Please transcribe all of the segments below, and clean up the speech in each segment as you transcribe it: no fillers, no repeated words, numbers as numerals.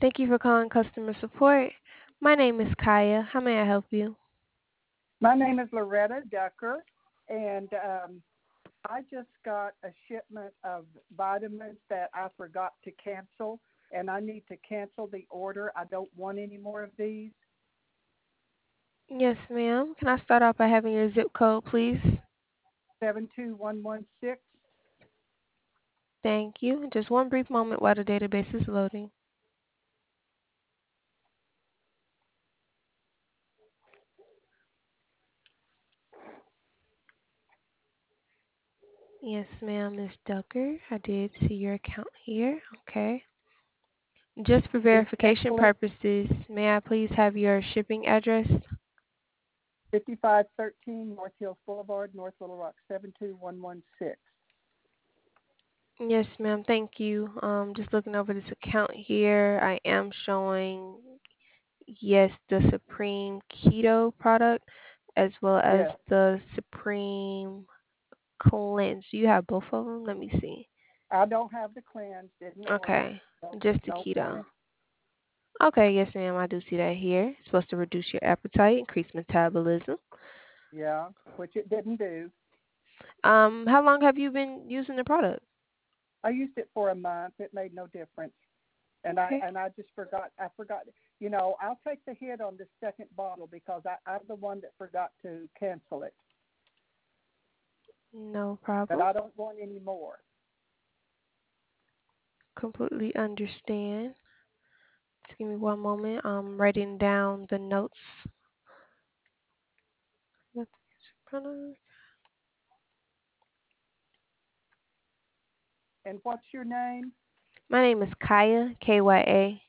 Thank you for calling customer support. My name is Kaya. How may I help you? My name is Loretta Ducker, and I just got a shipment of vitamins that I forgot to cancel, and I need to cancel the order. I don't want any more of these. Yes, ma'am. Can I start off by having your zip code, please? 72116. Thank you. Just one brief moment while the database is loading. Yes, ma'am, Miss Ducker. I did see your account here. Okay. Just for Please verification cancel it. purposes, may I please have your shipping address? 5513 North Hills Boulevard, North Little Rock, 72116. Yes, ma'am. Thank you. Just looking over this account here, I am showing, yes, the Supreme Keto product as well as Yes, the Supreme Cleanse. Do you have both of them? Let me see. I don't have the cleanse. Didn't order it. Okay, just the Don't want keto. it. Okay, yes, ma'am. I do see that here. It's supposed to reduce your appetite, increase metabolism. Yeah, which it didn't do. How long have you been using the product? I used it for a month. It made no difference. and I Okay, and I just forgot. I forgot. I'll take the hit on the second bottle because I'm the one that forgot to cancel it. no But problem. I don't want any more. Completely understand. Just give me one moment. I'm writing down the notes. And what's your name? My name is Kaya, Kya.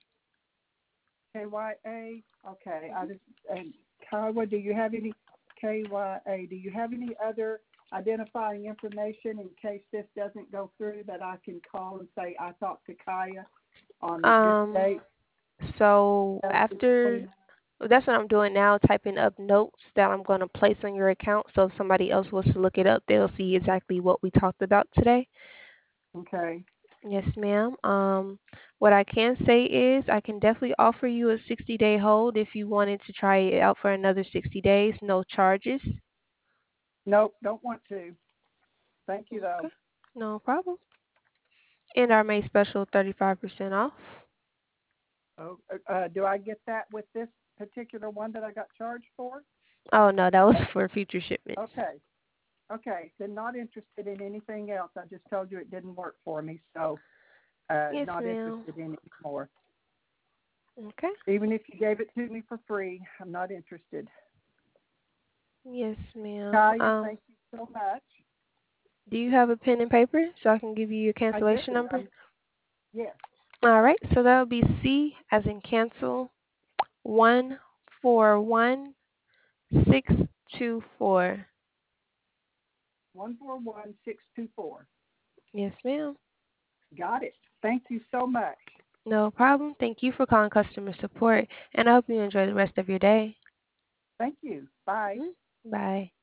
KYA. Okay. I just and Kyle, do you have any KYA? Do you have any other identifying information in case this doesn't go through that I can call and say I talked to Kaya on this Um, date? so That was after clean. that's what I'm doing now, typing up notes that I'm going to place on your account. So if somebody else was to look it up, they'll see exactly what we talked about today. Okay. Yes, ma'am. What I can say is I can definitely offer you a 60-day hold if you wanted to try it out for another 60 days, no charges. Nope. Don't want to. Thank you though. Okay, no problem. And our May special 35% off. Oh, do I get that with this particular one that I got charged for? Oh no, that was for future shipments. Okay. Okay. Then not interested in anything else. I just told you it didn't work for me, so Yes, not ma'am. interested in it anymore. Okay. Even if you gave it to me for free, I'm not interested. Yes, ma'am. Kaya, thank you so much. Do you have a pen and paper so I can give you your I do. cancellation number? Yes. All right. So that would be C as in cancel 141624. 141624. Yes, ma'am. Got it. Thank you so much. No problem. Thank you for calling customer support, and I hope you enjoy the rest of your day. Thank you. Bye. Mhm. Bye.